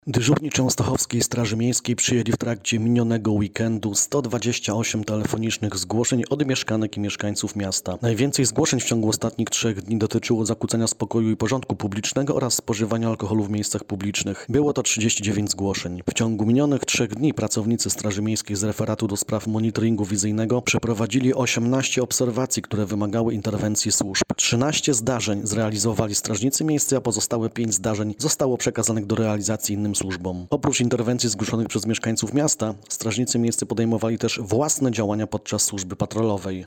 Dyżurni Częstochowskiej Straży Miejskiej przyjęli w trakcie minionego weekendu 128 telefonicznych zgłoszeń od mieszkanek i mieszkańców miasta. Najwięcej zgłoszeń w ciągu ostatnich 3 dni dotyczyło zakłócenia spokoju i porządku publicznego oraz spożywania alkoholu w miejscach publicznych. Było to 39 zgłoszeń. W ciągu minionych 3 dni pracownicy Straży Miejskiej z referatu do spraw monitoringu wizyjnego przeprowadzili 18 obserwacji, które wymagały interwencji służb. 13 zdarzeń zrealizowali strażnicy miejscy, a pozostałe 5 zdarzeń zostało przekazanych do realizacji innym służbom. Oprócz interwencji zgłoszonych przez mieszkańców miasta, strażnicy miejscy podejmowali też własne działania podczas służby patrolowej.